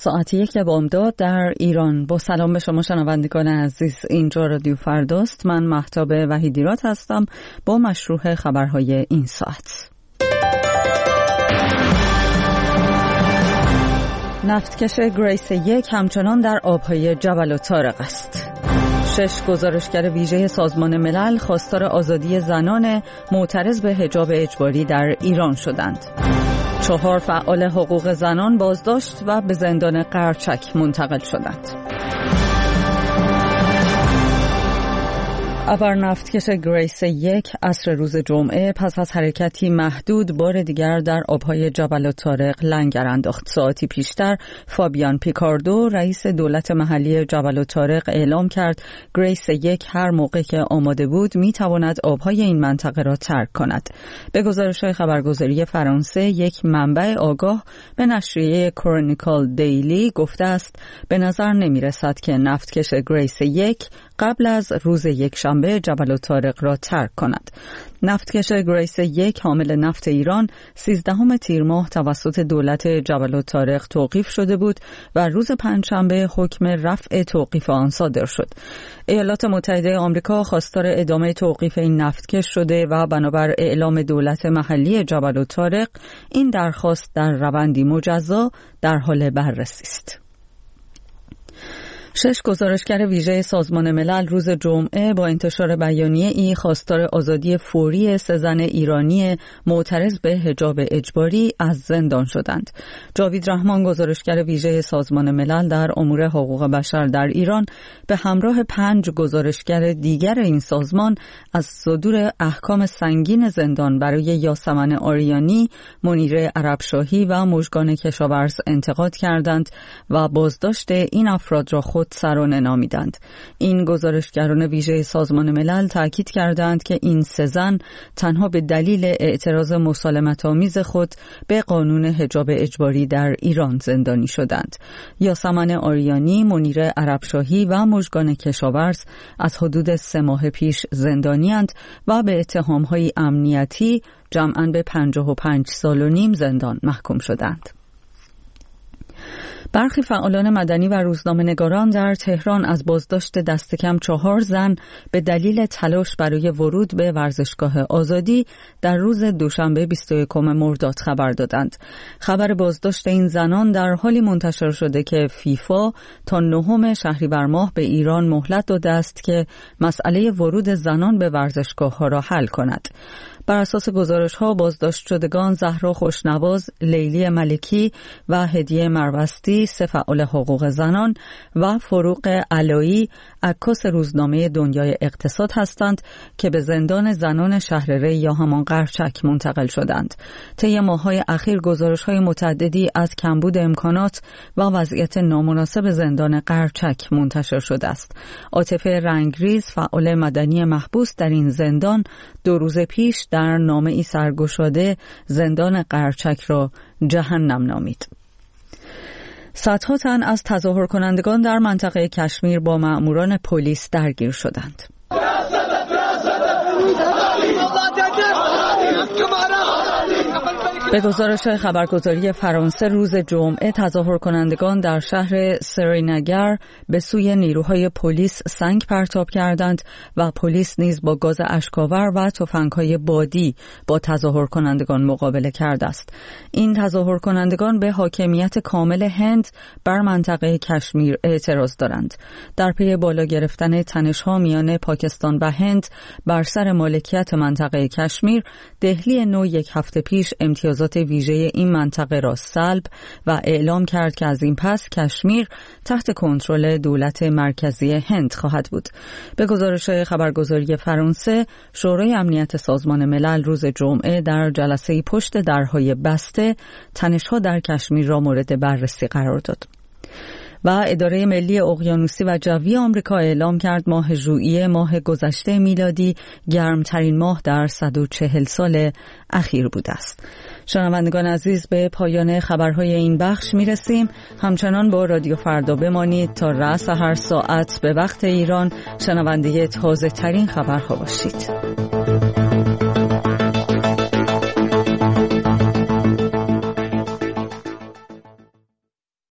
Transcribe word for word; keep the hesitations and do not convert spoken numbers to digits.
ساعت یک بامداد در ایران. با سلام به شما شنوندگان عزیز، اینجا رادیو فرداست. من مهتاب وحیدیرات هستم با مشروع خبرهای این ساعت. نفتکش گریس یک همچنان در آبهای جبل الطارق است. شش گزارشگر ویژه سازمان ملل خواستار آزادی زنان معترض به حجاب اجباری در ایران شدند. چهار فعال حقوق زنان بازداشت و به زندان قرچک منتقل شدند. ابر نفتکش گریس یک عصر روز جمعه پس از حرکتی محدود بار دیگر در آبهای جبل الطارق لنگر انداخت. ساعتی پیشتر فابیان پیکاردو رئیس دولت محلی جبل الطارق اعلام کرد گریس یک هر موقع که آماده بود می تواند آبهای این منطقه را ترک کند. به گزارش‌های خبرگزاری فرانسه یک منبع آگاه به نشریه کرونیکل دیلی گفته است به نظر نمی رسد که نفتکش گریس یک قبل از روز یک شنبه جبل الطارق را ترک کند. نفتکش گریس یک حامل نفت ایران سیزدهم تیر ماه توسط دولت جبل الطارق توقیف شده بود و روز پنجشنبه حکم رفع توقیف آن صادر شد. ایالات متحده آمریکا خواستار ادامه توقیف این نفتکش شده و بنابر اعلام دولت محلی جبل الطارق این درخواست در روندی مجزا در حال بررسی است. شش گزارشگر ویژه سازمان ملل روز جمعه با انتشار بیانیه ای خواستار آزادی فوری سه زن ایرانی معترض به حجاب اجباری از زندان شدند. جاوید رحمان گزارشگر ویژه سازمان ملل در امور حقوق بشر در ایران به همراه پنج گزارشگر دیگر این سازمان از صدور احکام سنگین زندان برای یاسمن آریانی، منیره عربشاهی و مژگان کشاورز انتقاد کردند و بازداشت این افراد را خود سرانه نامیدند. این گزارشگران ویژه سازمان ملل تاکید کردند که این سه زن تنها به دلیل اعتراض مسالمت‌آمیز خود به قانون حجاب اجباری در ایران زندانی شدند. یاسمن آریانی، منیره عربشاهی و مژگان کشاورز از حدود سه ماه پیش زندانی‌اند و به اتهام‌های امنیتی جمعاً به پنجاه و پنج سال و نیم زندان محکوم شدند. برخی فعالان مدنی و روزنامه‌نگاران در تهران از بازداشت دست کم چهار زن به دلیل تلاش برای ورود به ورزشگاه آزادی در روز دوشنبه بیست و یکم مرداد خبر دادند. خبر بازداشت این زنان در حالی منتشر شده که فیفا تا نهم شهریور ماه به ایران مهلت داده است که مسئله ورود زنان به ورزشگاه‌ها را حل کند. بر اساس گزارش‌ها بازداشت شدگان زهرا خوشنواز، لیلی ملکی و هدیه مروستی سه فعال حقوق زنان و فروغ علایی عکاس روزنامه دنیای اقتصاد هستند که به زندان زنان شهر ری یا همان قرچک منتقل شدند. طی ماه‌های اخیر گزارش‌های متعددی از کمبود امکانات و وضعیت نامناسب زندان قرچک منتشر شده است. عاطفه رنگریز فعال مدنی محبوس در این زندان دو روز پیش در نامه‌ای سرگشاده زندان قرچک را جهنم نامید. صدها تن از تظاهر کنندگان در منطقه کشمیر با مأموران پلیس درگیر شدند. به گزارش خبرگزاری فرانسه روز جمعه تظاهر کنندگان در شهر سرینگر به سوی نیروهای پلیس سنگ پرتاب کردند و پلیس نیز با گاز اشک‌آور و تفنگ‌های بادی با تظاهر کنندگان مقابله کرده است. این تظاهر کنندگان به حاکمیت کامل هند بر منطقه کشمیر اعتراض دارند. در پی بالا گرفتن تنش‌ها میان پاکستان و هند بر سر مالکیت منطقه کشمیر، دهلی نو یک هفته پیش امتیاز ویژه این منطقه را سلب و اعلام کرد که از این پس کشمیر تحت کنترل دولت مرکزی هند خواهد بود. به گزارش خبرگزاری فرانسه، شورای امنیت سازمان ملل روز جمعه در جلسه پشت درهای بسته تنش‌ها در کشمیر را مورد بررسی قرار داد. و اداره ملی اقیانوسی و جوی آمریکا اعلام کرد ماه ژوئیه ماه گذشته میلادی گرمترین ماه در صد و چهل سال اخیر بوده است. شنوندگان عزیز، به پایان خبرهای این بخش میرسیم. همچنان با رادیو فردا بمانید تا رأس هر ساعت به وقت ایران شنونده تازه ترین خبرها باشید.